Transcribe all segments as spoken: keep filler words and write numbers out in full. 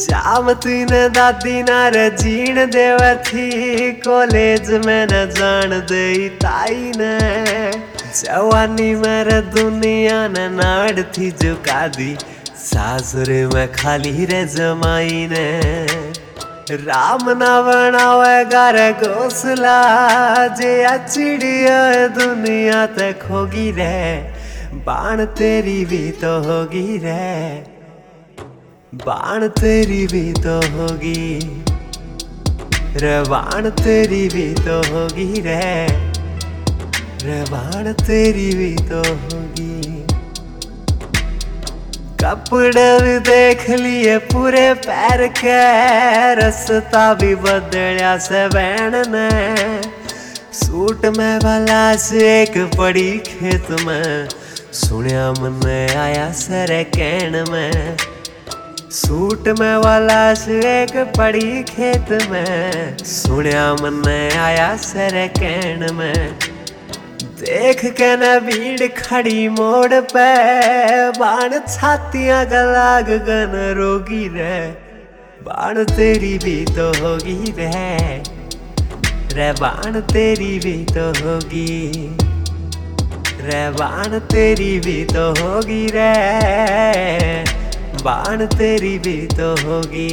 जामती ने दादी नार जीण देवा थी कॉलेज में न जान दे ताई ने जवानी मेरे दुनिया ने नाड़ थी झुका दी सासुरे में खाली रे जमाई ने राम ना बनावे घर घोसला जे चिड़िया दुनिया ते खोगी रे बाण तेरी भी तो होगी रे बाण तेरी भी तो होगी रे बाण तेरी भी तो होगी रे रे बाण तेरी भी तो होगी। कपड़े भी देख लिए पूरे पैर के रास्ता भी बदलिया से बहन ने सूट में भला से एक पड़ी खेत में सुनिया मन आया सर कहन में सूट में वाला से एक पड़ी खेत में सुनिया मन आया सर कहन में देख के न भीड़ खड़ी मोड़ पे बाण छातियां गलाग गन रोगी रे बाण तेरी भी तो होगी रे रे बाण तेरी भी तो होगी रे बाण तेरी भी तो होगी रे बाण तेरी भी तो होगी।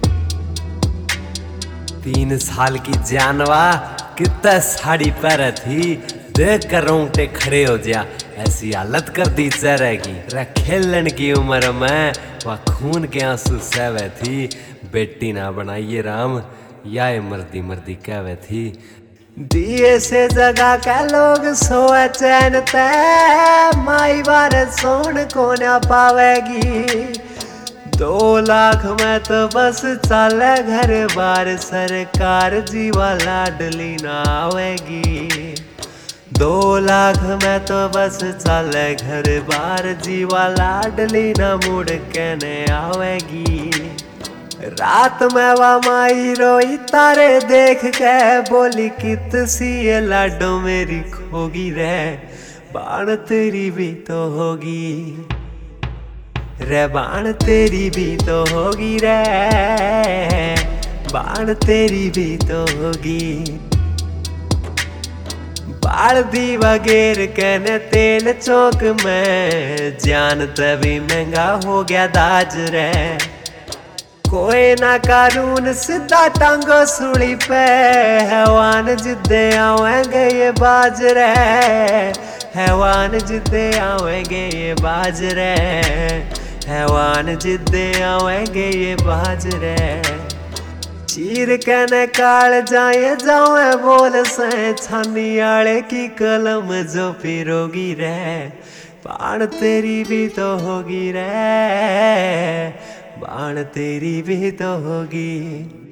तीन साल की जानवा कितना साड़ी पर थी देख कर रोंगटे खड़े हो जा ऐसी हालत कर दी चेहरे की रे खेलन की उम्र में वह खून के आंसू सहवे थी बेटी ना बनाइए राम या मर्दी मर्दी कहवे थी दिए से जगह का लोग सोए चैन ते माई बार सोन को ना पावेगी दो लाख में तो बस चले घर बार सरकार जीवा लाडली ना आवेगी दो लाख में तो बस चले घर बार जीवा लाडली ना मुड़ के न आवेगी रात में वा माई रोई तारे देख के बोली कित सी ये लाडो मेरी खोगी रे बाण तेरी भी तो होगी रे बाण तेरी भी तो होगी रे बाण तेरी भी तो होगी। बाल दी वगैर कहने तेल चौक में जान तभी महंगा हो गया दाज रे कोई ना कानून सीधा टांगो सुली पे हैवान जिद्दे आवेंगे ये बाज रे हैवान जिद्दे आवेंगे ये बाज रे हैवान जिद्दे आवेंगे ये बाज रे चीर कहने काल जाए जाओ बोल से छानी आले की कलम जो पिरोगी रे बाण तेरी भी तो होगी रे बाण तेरी भी तो होगी।